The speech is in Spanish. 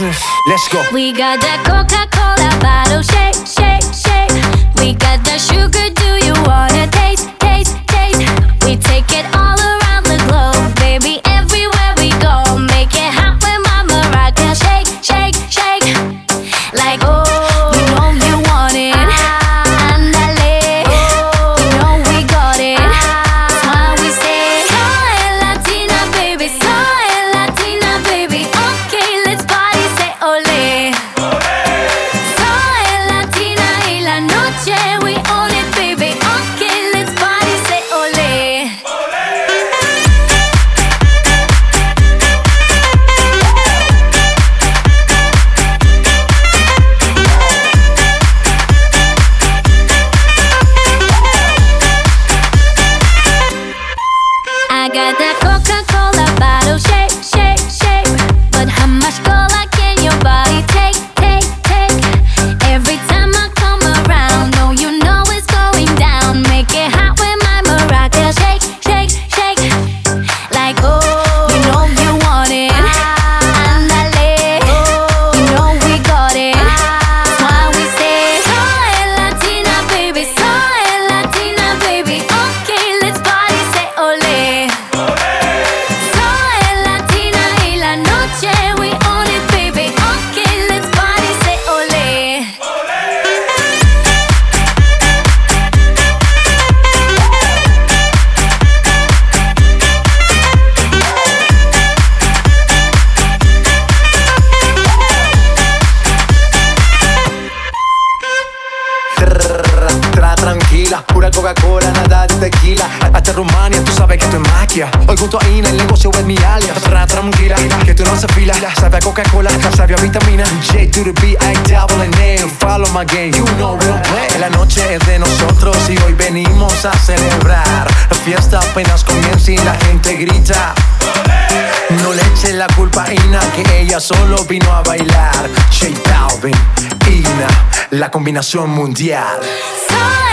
business. Let's go. We got that Coca-Cola bottle, shake, shake, shake. We got that sugar, do you wanna taste, taste, taste? We take it all around the globe, baby, everywhere we go. Make it hot with Mama Rockin', shake, shake, shake. Like, oh, you know you want it. Andale, you know we got it. That's why we say, soy Latina, baby, soy Latina, baby. Okay, let's party, say ole. Soy Latina y la noche we own it, baby. Okay, let's party, say ole. I got that Coca-Cola bottle, shake, shake, shake. But how much cola can your body take, take, take? Every time I come around, no, you know it's going down. Make it hot with my maraca, shake, shake, shake. Like, oh, you know you want it. Andale, you know we got it. That's why we say, soy Latina, baby, soy Latina, baby. Okay, let's party, say ole. Soy Latina y la noche we own it, baby. Okay, let's party, say ole. Tranquila, pura Coca-Cola, nada de tequila. Hasta Rumania, tú sabes que esto es magia. Hoy junto a Ina, el negocio es mi alias. Tranquila, que tú no haces fila. Sabe a Coca-Cola, sabe a vitamina. J to the B, I double N. Follow my game, you know we don't play. La noche es de nosotros y hoy venimos a celebrar. La fiesta apenas comienza y la gente grita. No le eche la culpa a Ina, que ella solo vino a bailar. J Balvin, Ina, la combinación mundial. Soy